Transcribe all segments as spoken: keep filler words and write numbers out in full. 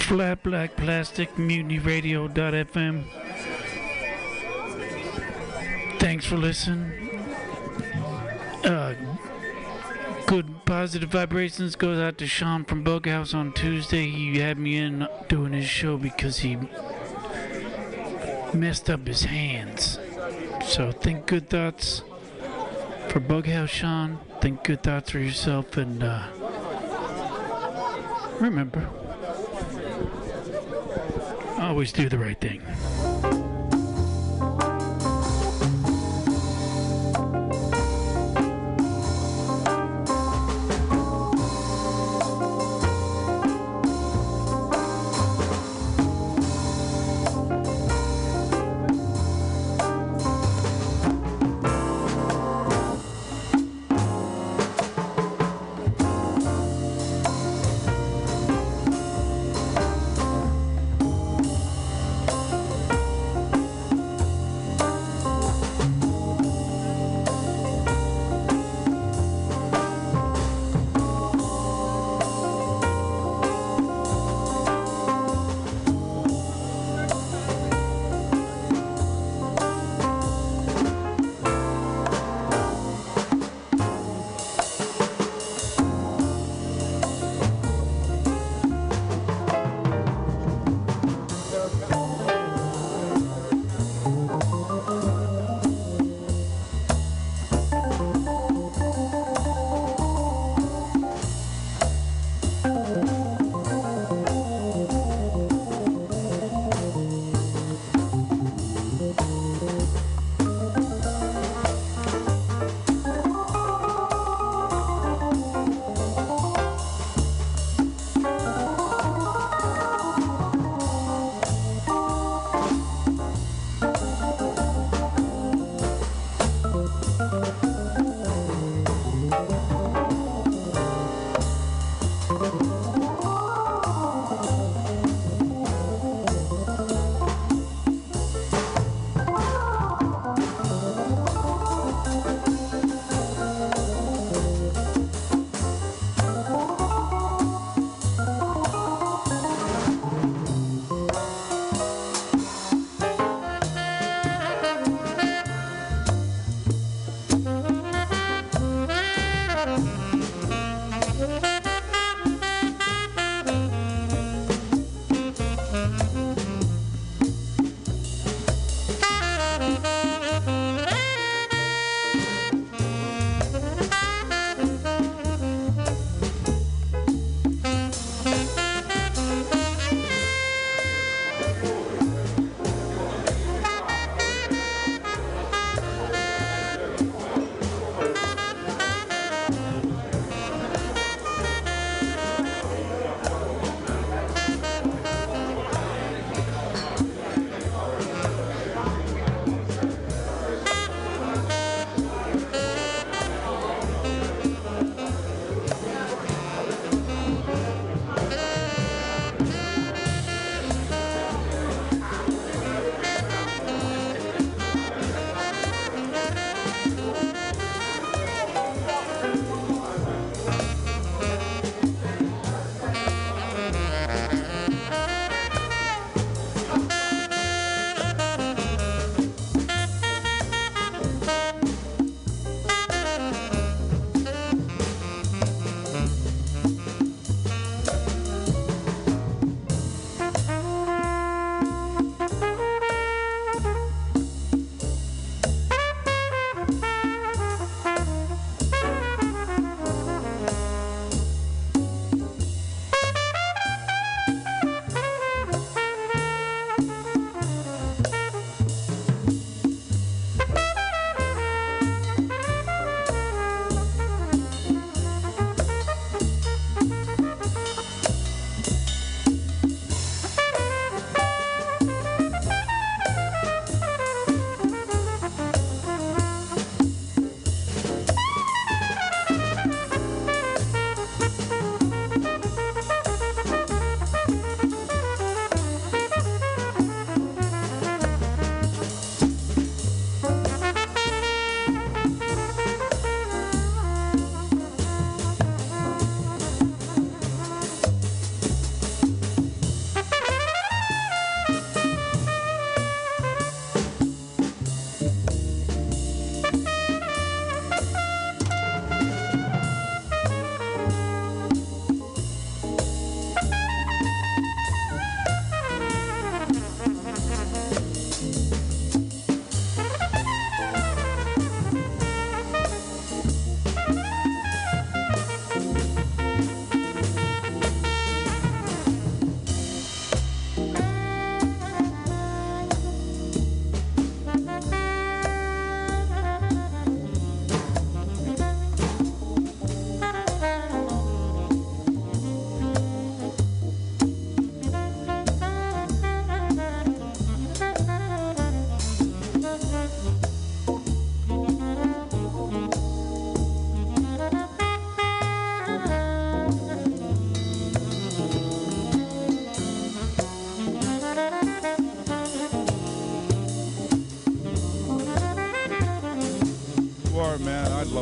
Flat Black Plastic, Mutiny Radio dot f m. Thanks for listening. Uh, good positive vibrations goes out to Sean from Bughouse on Tuesday. He had me in doing his show because he messed up his hands. So think good thoughts for Bughouse, Sean. Think good thoughts for yourself, and uh, remember, always do the right thing.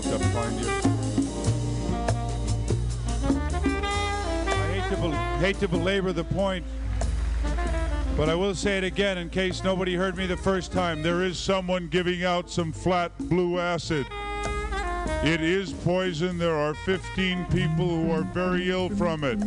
look up, find you. I hate to, bel hate to belabor the point, but I will say it again in case nobody heard me the first time. There is someone giving out some flat blue acid. It is poison. There are fifteen people who are very ill from it.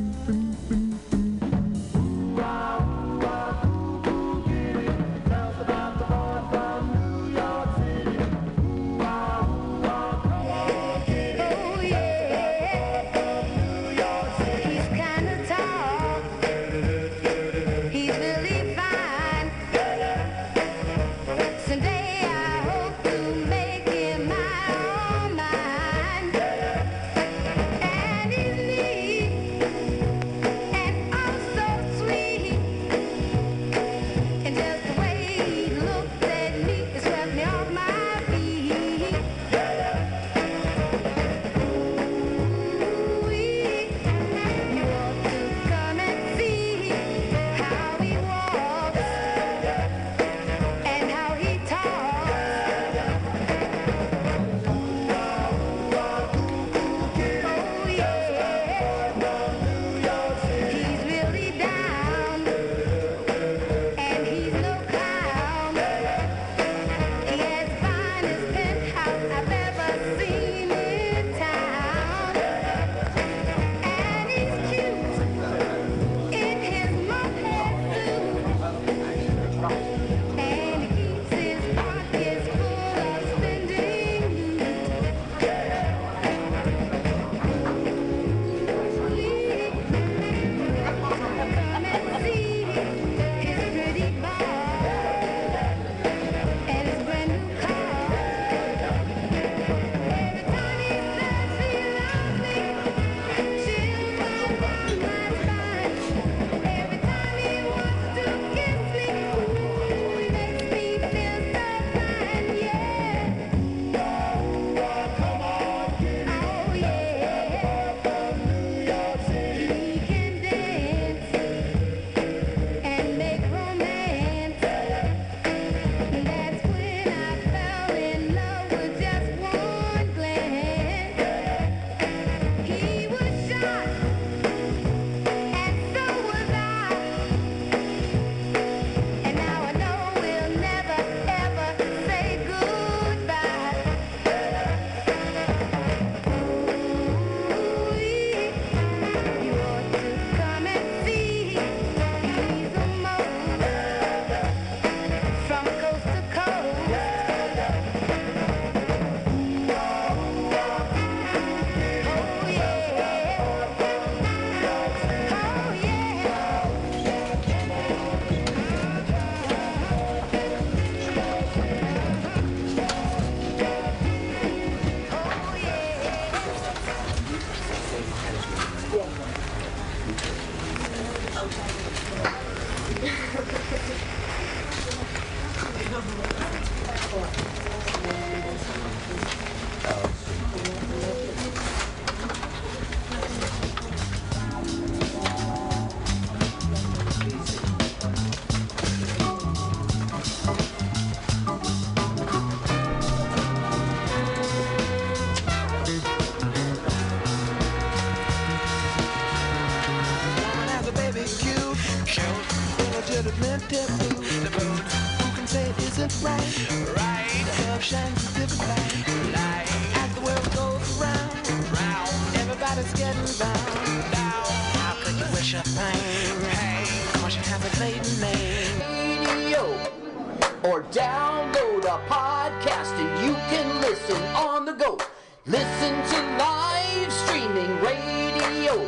Or download a podcast and you can listen on the go. Listen to live streaming radio.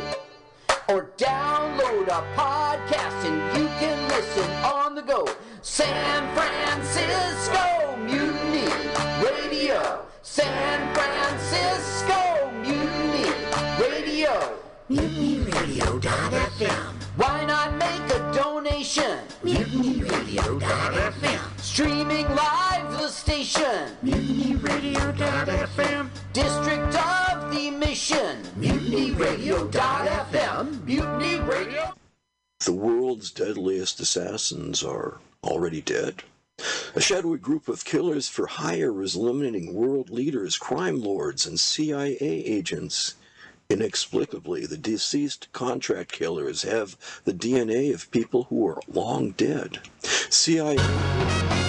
Or download a podcast and you can listen on the go. San Francisco Mutiny Radio. San Francisco Mutiny Radio. Mutiny Radio dot f m. Why not make a donation? Mutiny Radio dot f m. Streaming live the station. Mutiny Radio dot f m. District of the Mission. Mutiny Radio dot f m. Mutiny Radio. The world's deadliest assassins are already dead. A shadowy group of killers for hire is eliminating world leaders, crime lords, and C I A agents. Inexplicably, the deceased contract killers have the D N A of people who are long dead. C I A...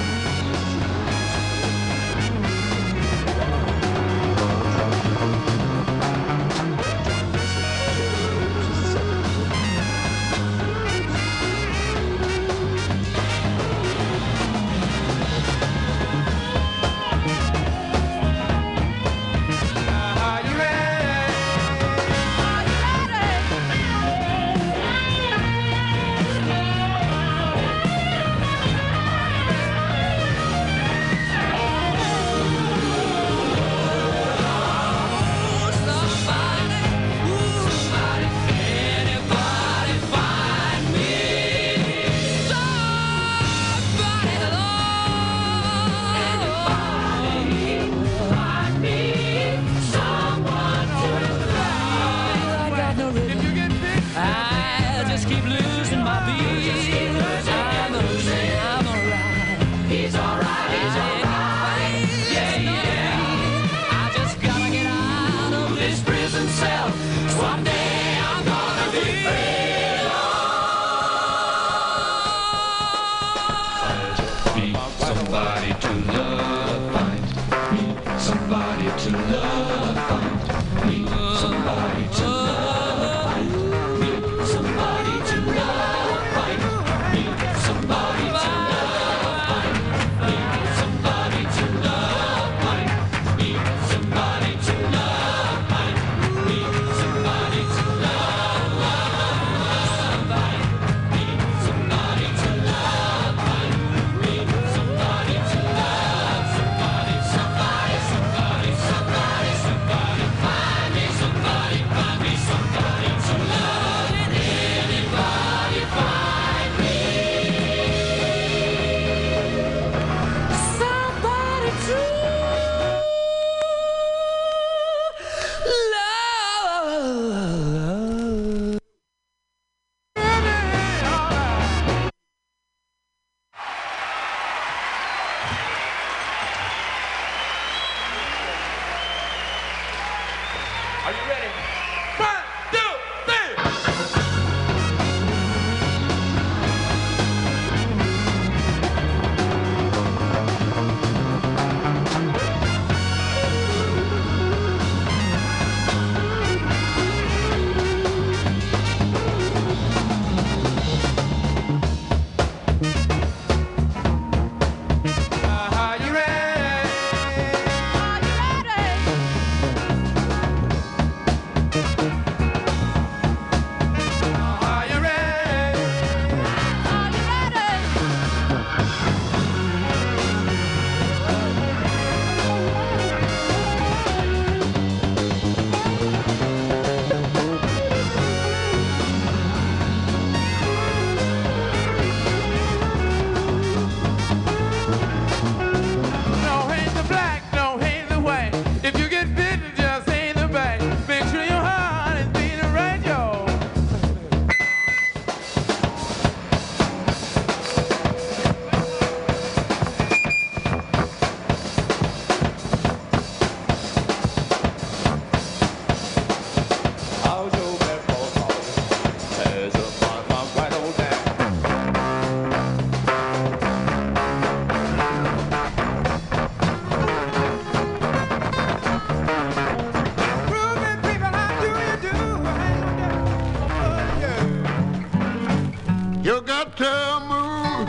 You got to move.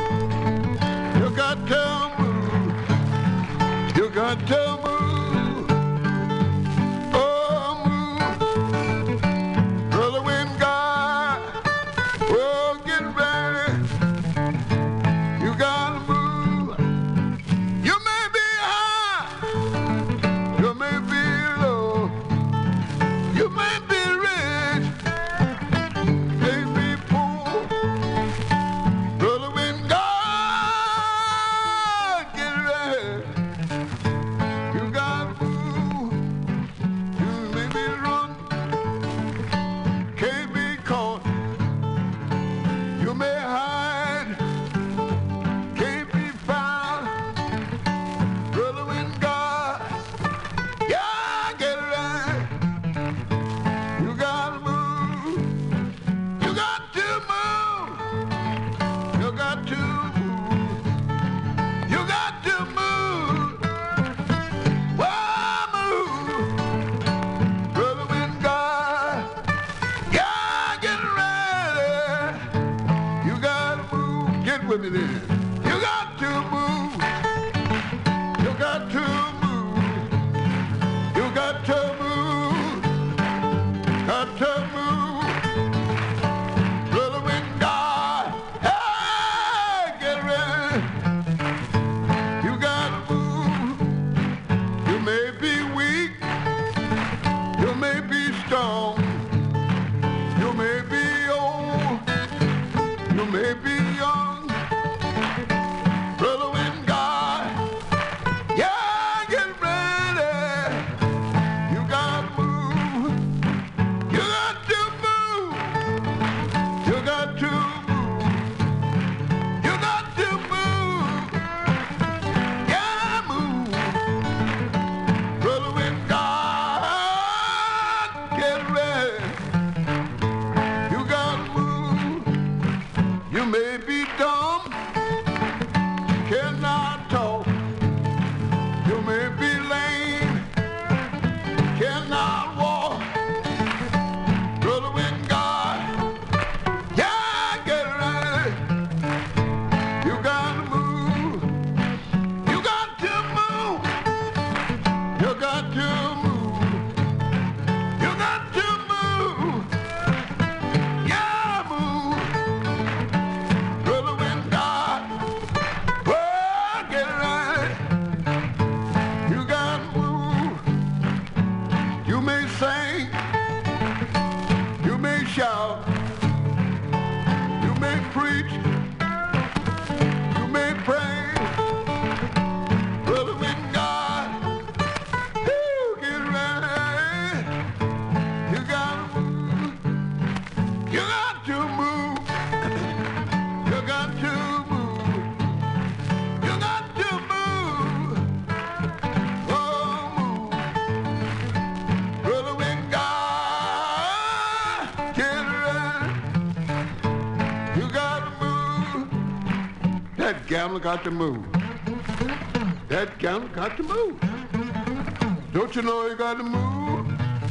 You got to move. You got to move. Oh, move. Brother Wingard. Oh, get ready. You gotta move. You may be high. You may be low. You may be rich. May be poor. Brother got to move. Brother, when God, hey, get ready. You gotta move. You may be weak. You may be strong. You may be old. You may be young. Brother, when God, yeah, get ready. You gotta move. You got to move. You got to move. You got to move. Yeah, move. Brother, when God get ready, you gotta move. You may be dumb, cannot talk. You may be lame, cannot walk. Brother, when God, yeah, get ready. You gotta move. You got to move. You got to move. You got to move. Yeah, move. Brother, when God, oh, get ready. You gotta move. You may sing. You may shout. You may preach. You may pray. Brother, when God, woo, get ready. You gotta move. You got to move. You got to move. You got to move. Oh, move. Brother, when God get ready, you gotta move. That gambler got to move. That gambler got to move. Don't you know you got to move?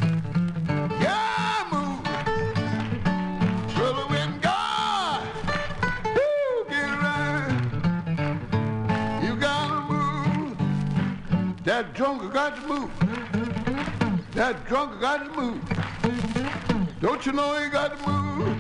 Yeah, move. Brother, when God, woo, get ready, you gotta move. That drunker got to move. That drunker got to move. Don't you know he got to move?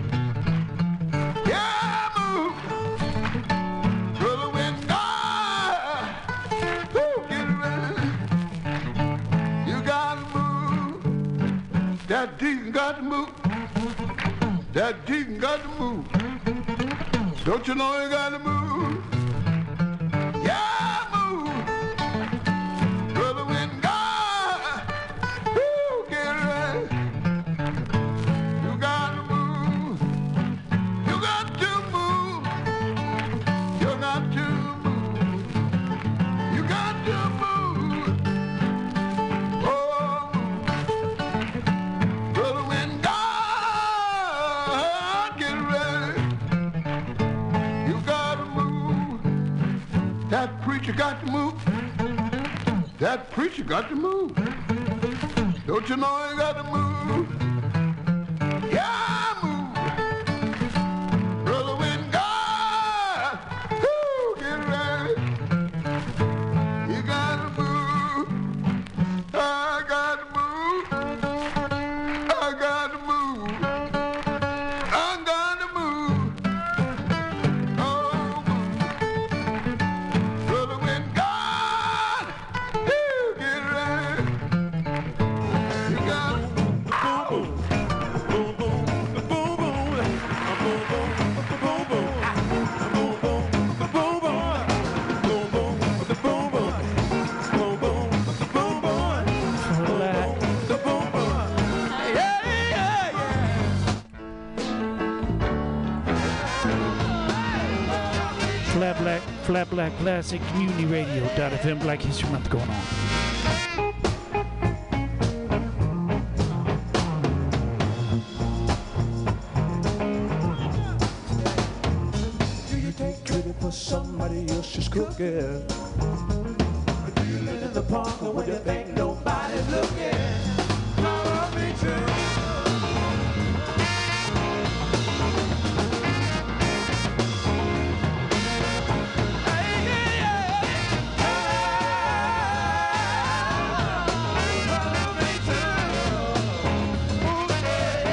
Yeah, move. Brother, when God, woo, get ready, you gotta move. That deacon got to move. That deacon got to move. Don't you know he got to move? Yeah, move. Brother, when God, woo, get ready, you got to move. You got to move. You got to move. You got to move. Oh, brother, when God get ready, you got to move. That preacher got to move. That preacher got to move. Don't you know he got to move? Yeah, move. Brother, when God, woo, get ready, you got to move. I got to move. I got to move. I got to move. Oh, move. Brother, when God, woo, get ready, you got to move. Boom, boom, boom, boom, boom, boom, boom, boom, boom, boom, boom, Flat Black, Flat Black Classic Community Radio dot F M, Black History Month going on. Do you take credit for somebody else's cooking? Or do you live in the park where you think nobody's looking? Follow me too. Follow me too.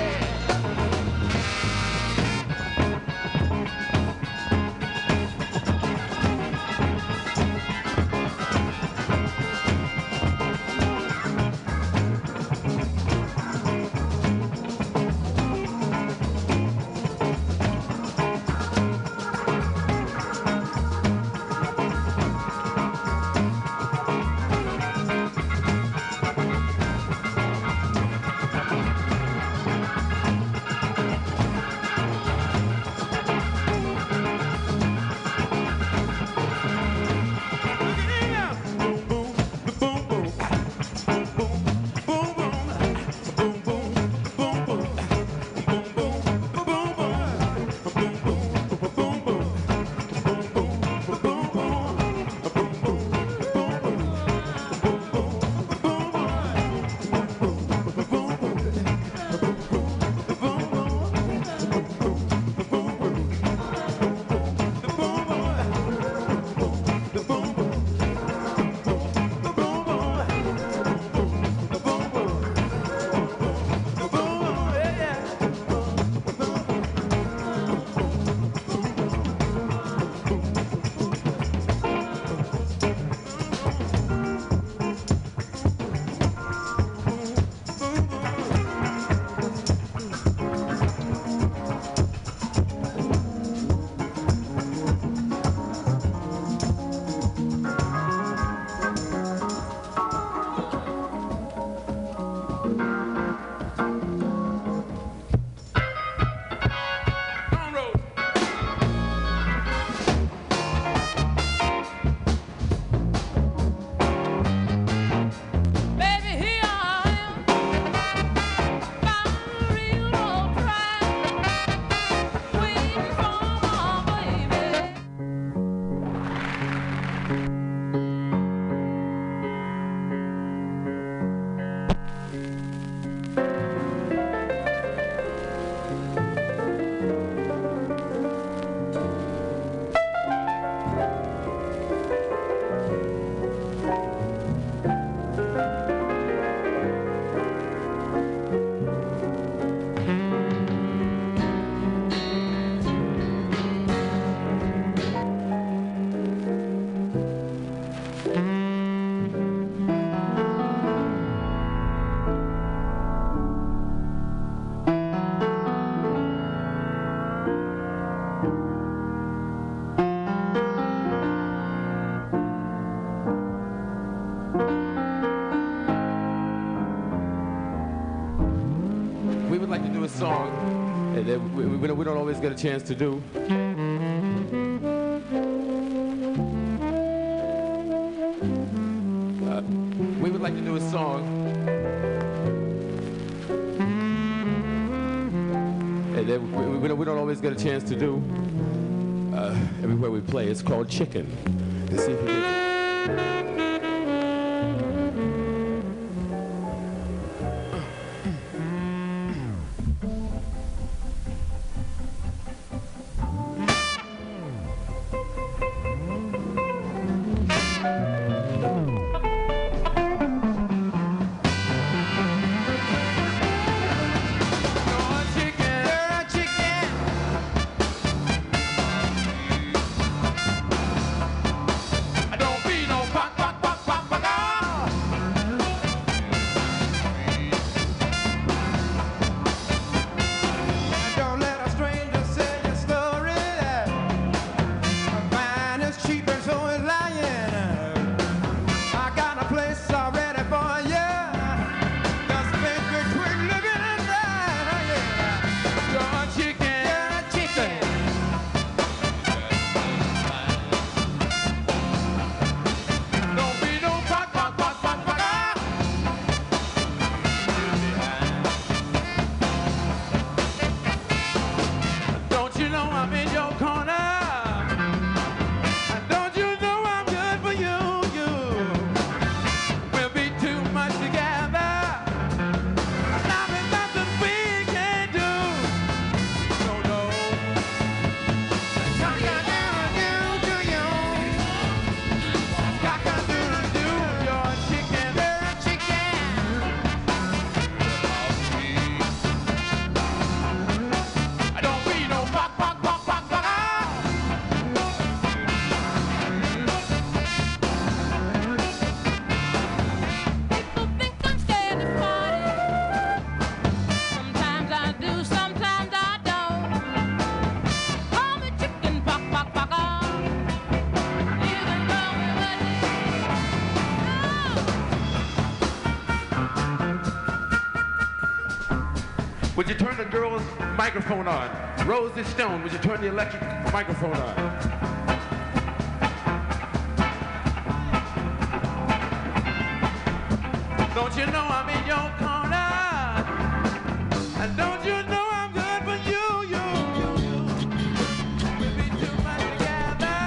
to do a song that we, we, we don't always get a chance to do. Uh, we would like to do a song that we, we, we don't always get a chance to do uh, everywhere we play. It's called Chicken. Let's see if you dig it. Would you turn the girl's microphone on? Rosie Stone, would you turn the electric microphone on? Don't you know I'm in your corner? And don't you know I'm good for you, you, you, you? We'll be too much together.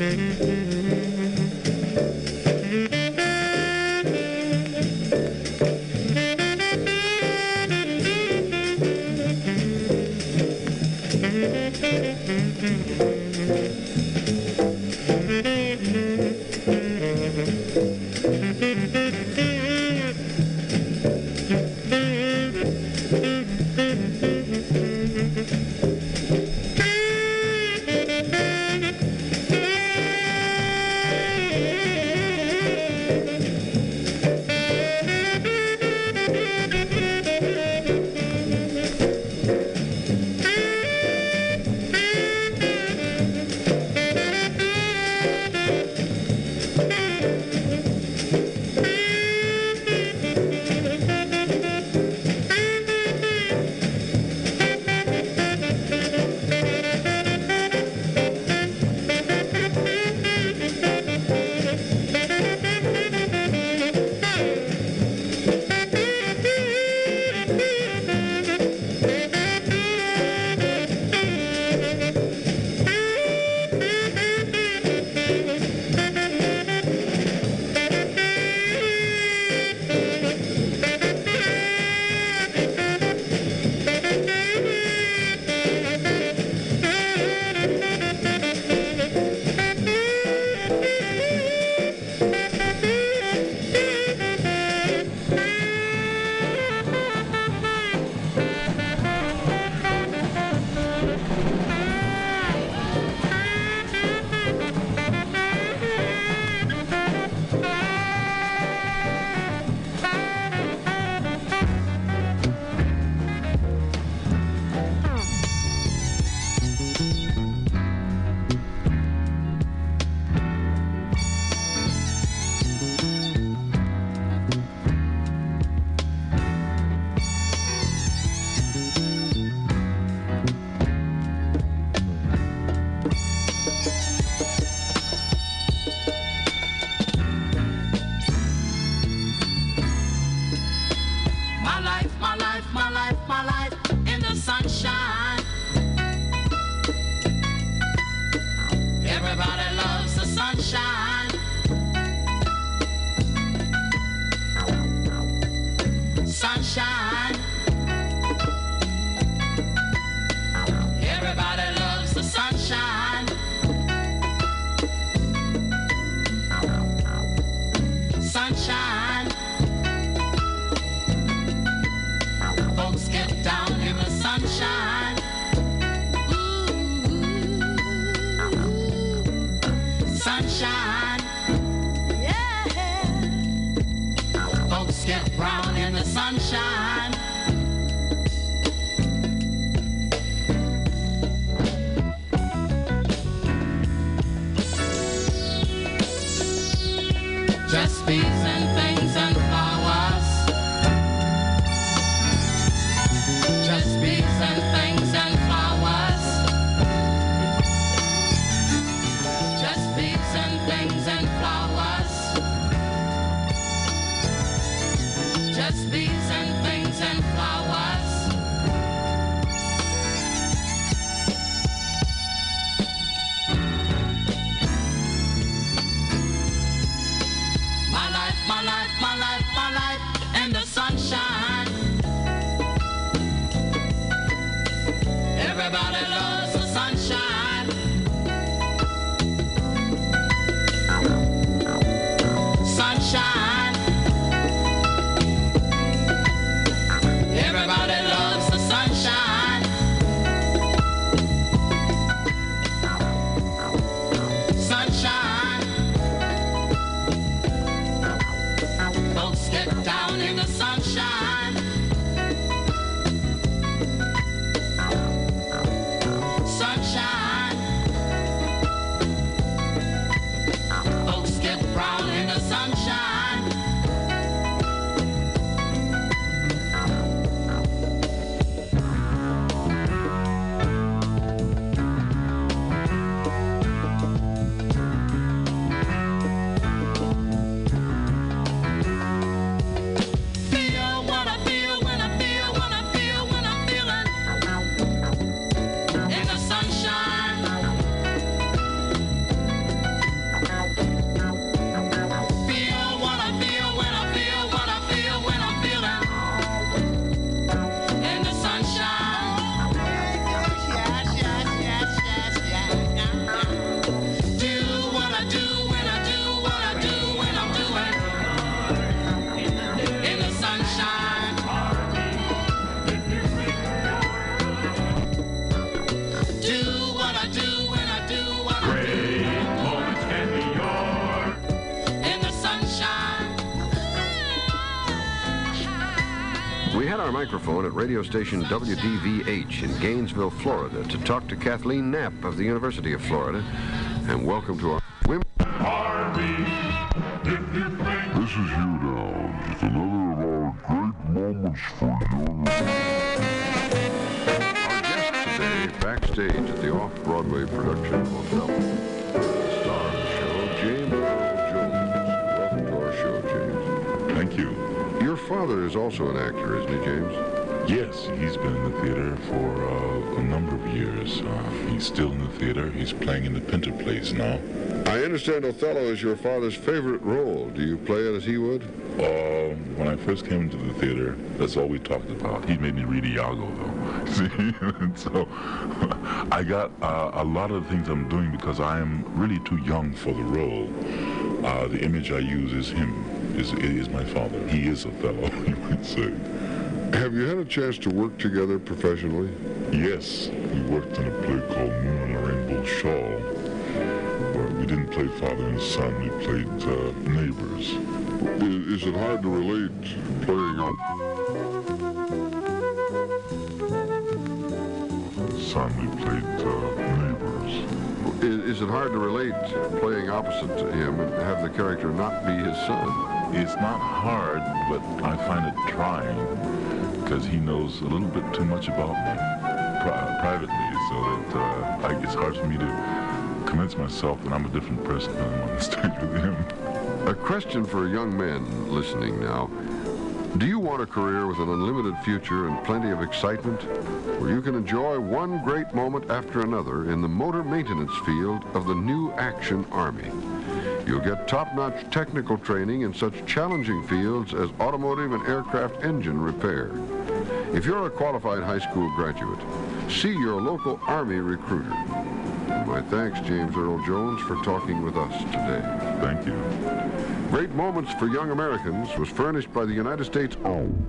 Sunshine. at our microphone at radio station W D V H in Gainesville, Florida, to talk to Kathleen Knapp of the University of Florida. And welcome to our Women Army. This is Hugh Downs with another of our great moments for young. Our guest today, backstage at the off-Broadway production of Othello. The star of the show, James Earl Jones. Welcome to our show, James. Thank you. Your father is also an actor, isn't he, James? Yes, he's been in the theater for uh, a number of years. Uh, he's still in the theater. He's playing in the Pinter plays now. I understand Othello is your father's favorite role. Do you play it as he would? Uh, when I first came into the theater, that's all we talked about. He made me read Iago, though. See, and so I got uh, a lot of the things I'm doing because I am really too young for the role. Uh, the image I use is him, is, is my father. He is Othello, you might say. Have you had a chance to work together professionally? Yes, we worked on a play called Moon on a Rainbow Shawl. But we didn't play father and son, we played uh, neighbors. Is, is it hard to relate playing on... Son, we played uh, neighbors. Is, is it hard to relate playing opposite to him and have the character not be his son? It's not hard, but I find it trying because he knows a little bit too much about me pri privately, so that uh, I, it's hard for me to convince myself that I'm a different person when I'm on the stage with him. A question for young men listening now. Do you want a career with an unlimited future and plenty of excitement, where you can enjoy one great moment after another in the motor maintenance field of the new Action Army? You'll get top-notch technical training in such challenging fields as automotive and aircraft engine repair. If you're a qualified high school graduate, see your local Army recruiter. My thanks, James Earl Jones, for talking with us today. Thank you. Great Moments for Young Americans was furnished by the United States Army.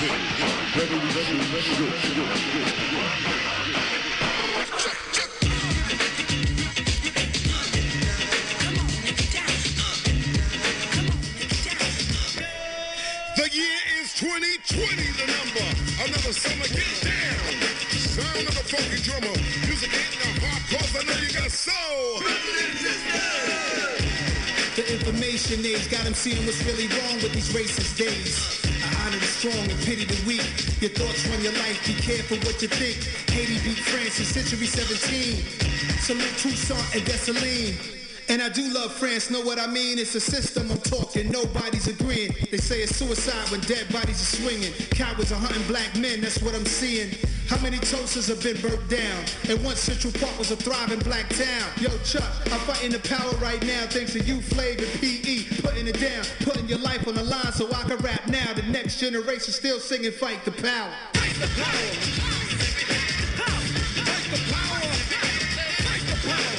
The year is twenty twenty, the number. Another summer, get down. Sound of the funky drummer. Music ain't the hard cause I know you got soul. The information age got them seeing what's really wrong with these racist days. I honor the strong and pity the weak. Your thoughts run your life, be careful what you think. Haiti beat France in century seventeen. Salute Toussaint and Dessalines. And I do love France, know what I mean? It's a system I'm talking, nobody's agreeing. They say it's suicide when dead bodies are swinging. Cowards are hunting black men, that's what I'm seeing. How many toasters have been burnt down? And once Central Park was a thriving black town. Yo, Chuck, I'm fighting the power right now thanks to you, Flav and P E. Putting it down, putting your life on the line so I can rap now. The next generation still singing Fight the Power. Fight the power. Fight the power. Fight the power.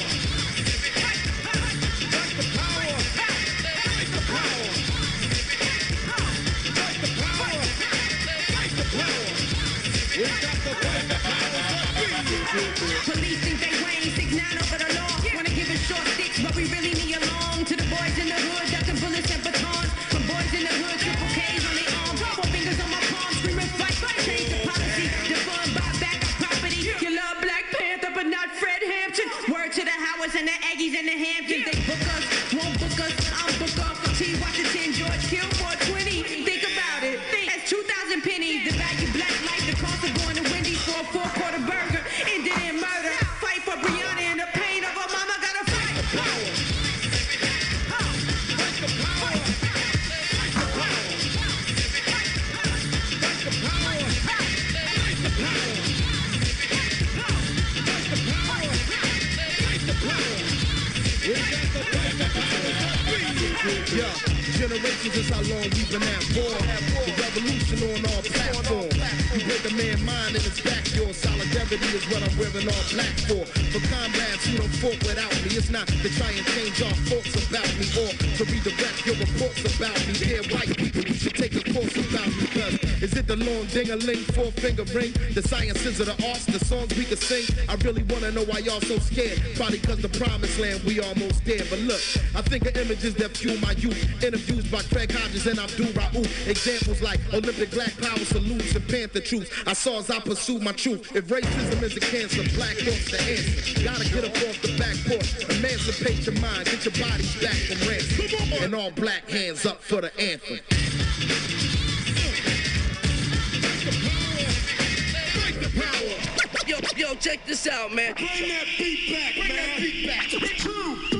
Police think they weighing six nine over the law. Wanna give us short sticks, but we really need a long. To the boys in the hood, ducking bullets and batons. From boys in the hood, triple K's on their arms. Four fingers on my palm, screaming fight, fight. Change the policy, defund, buy back our property. You love Black Panther, but not Fred Hampton. Word to the Howards and the Aggies and the Hamptons. They book us, won't book us, I'm book off. T. Washington, George Kill for twenty. Think about it, that's two thousand pennies. The value black life, the cost of going to Wendy's for a four-quarter burger. Ended in murder. Fight for Brianna and the pain of her mama. Gotta fight the power. Fight the power. Fight the power. Fight the power. Fight the power. Fight the power. Fight the power. We got to fight the power. Yeah, generations is how long we've been at war. The revolution on our platform. You break a man's mind and it's back door. Solidarity is what I'm wearing all black for. For combats who don't fought without me. It's not to try and change our thoughts about me or to redirect your reports about me. Dear white people, you should take a course about me. Cause is it the long ding-a-ling, four-finger ring? The sciences of the arts, the songs we can sing? I really wanna know why y'all so scared. Probably cause the promised land we almost there. But look, I think of images that fuel my youth. Interviews by Craig Hodges and Abdul Raouf. Examples like Olympic black power salutes and Panther truths. I saw as I pursue my truth. If racism is a cancer, black thoughts the answer. Gotta get up off the back porch. Emancipate your mind. Get your bodies back from ransom. And all black hands up for the anthem. Yo, yo, check this out, man. Bring that beat back, Bring man. that beat back. Two, three.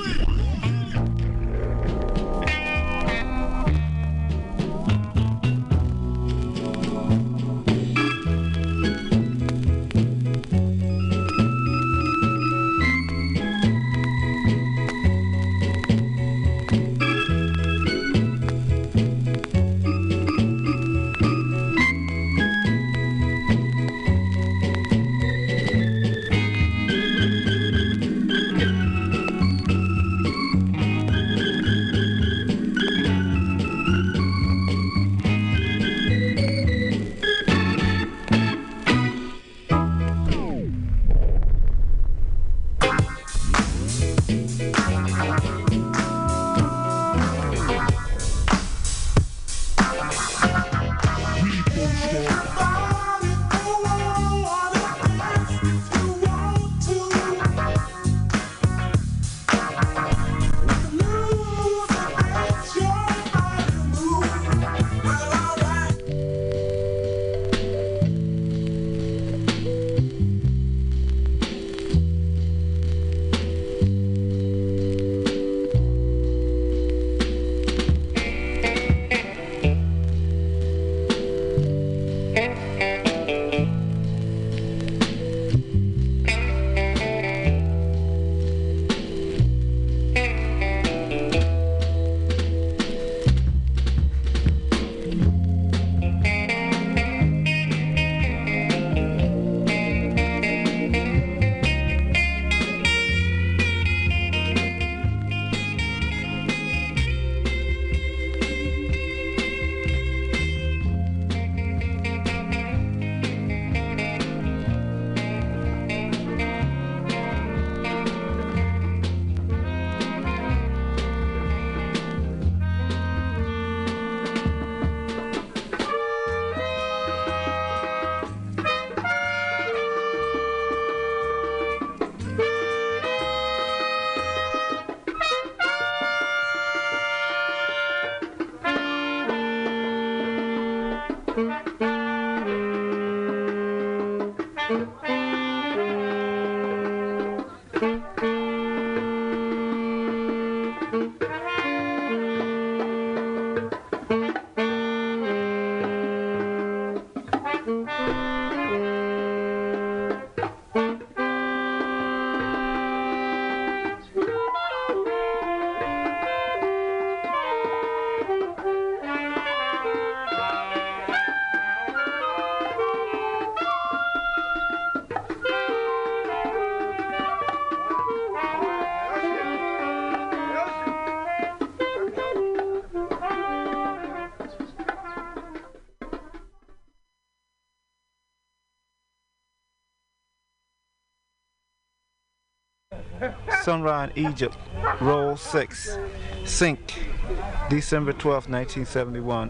Sunrise, Egypt, Roll six, Sync, December twelfth, nineteen seventy-one.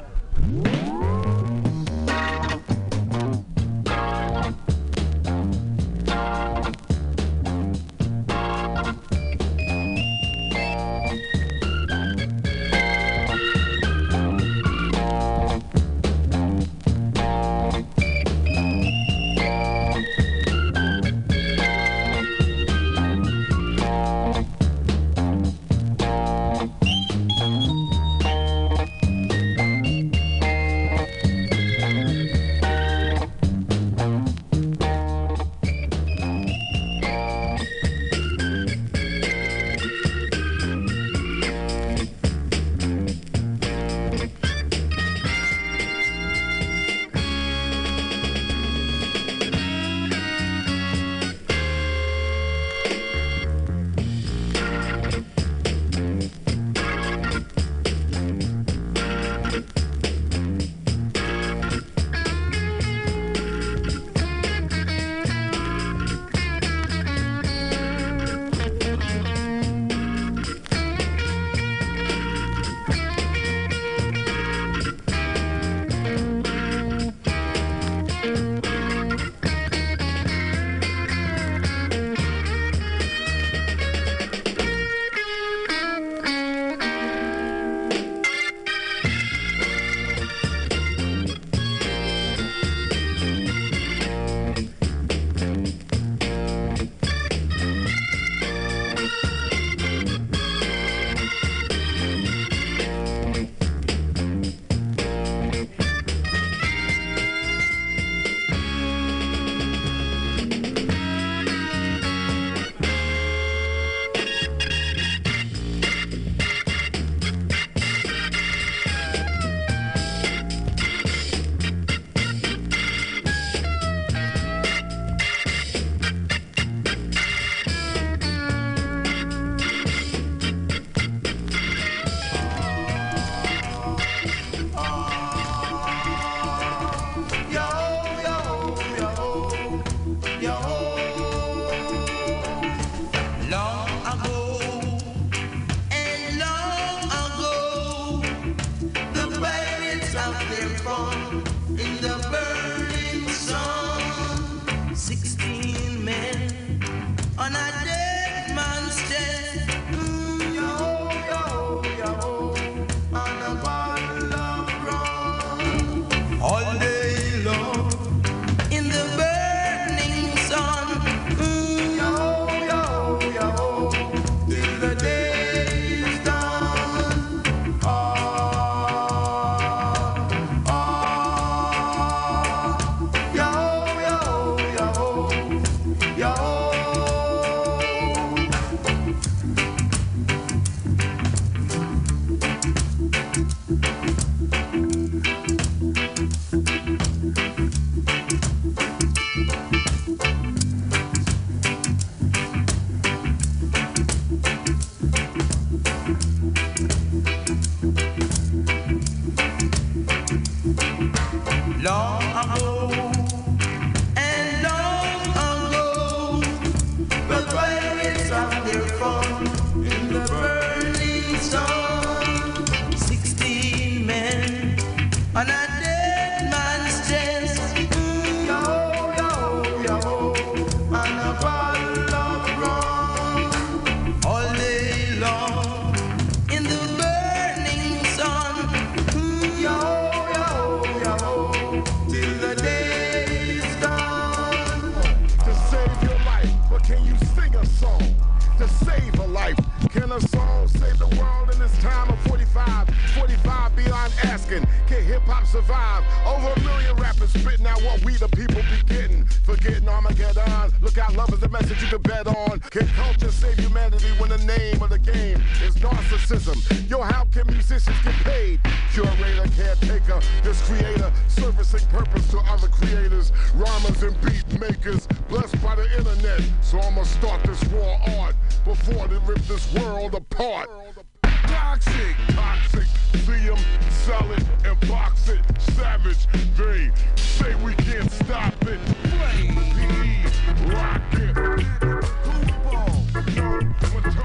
Rock it. Cool ball. Yo,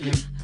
yeah.